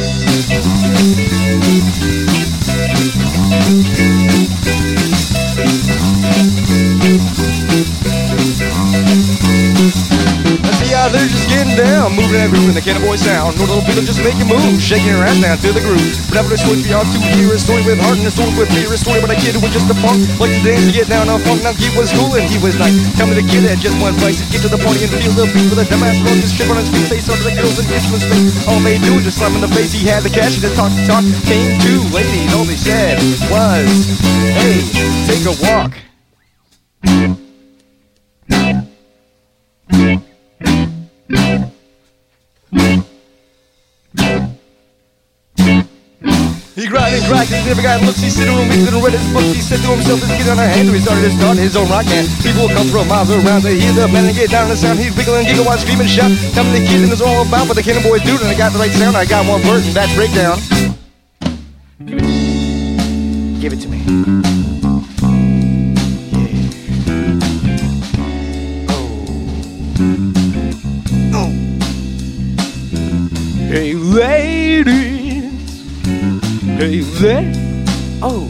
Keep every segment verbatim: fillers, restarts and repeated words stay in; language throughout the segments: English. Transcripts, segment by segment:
They're just getting down, moving that groove in the Cannibal sound. No little people just making moves, shaking your ass down to the groove. But after this story for y'all to hear a story with heart and a story with fear, a story about a kid who was just a punk, like to dance to get down on funk. Now he was cool and he was nice. Tell me the kid had just one place to get to the party and feel the beat with a dumbass roll, just trip on his feet, face under the girls and instruments face. All they do is just slam in the face. He had the cash to talk to talk. Came to ladies, all they said was, hey, take a walk. He cried and cried, cause he never got looks. He sit in a room, he couldn't read his books. He said to himself, let's get on our hands. He started to start his own rock band. People would come from miles around to hear the band and get down on the sound. He'd wiggle and giggle while screaming and shout. Tell me the kid and it's all about what the Cannon Boys do. And I got the right sound, I got one word, and that's breakdown. Give it to me. Yeah. Oh. Oh. Hey, ladies. Hey there, oh,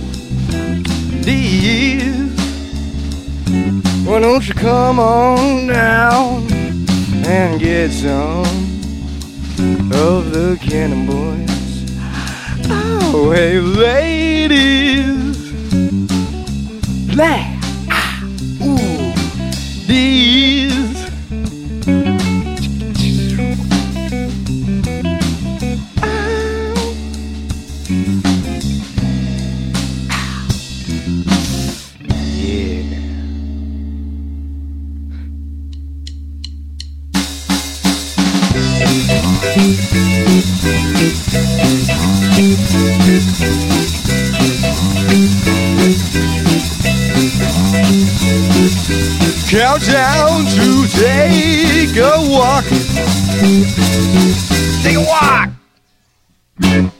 dear, why don't you come on down and get some of the Cannon Boys? Oh, hey ladies, laugh, ah, ooh, dears. Countdown to take a walk. Take a walk.